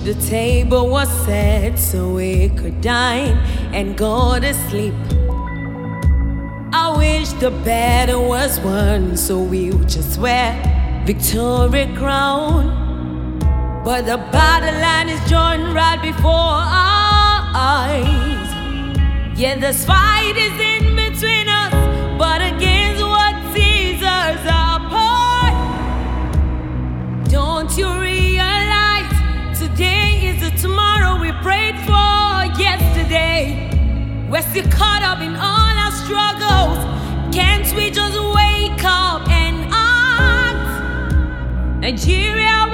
The table was set so we could dine and go to sleep. I wish the battle was won so we would just wear victory crown. But the battle line is drawn right before our eyes. Yeah, this fight is in between us, but against what sees us apart. Don't you realize today is the tomorrow we prayed for yesterday? We're still caught up in all our struggles. Can't we just wake up and act? Nigeria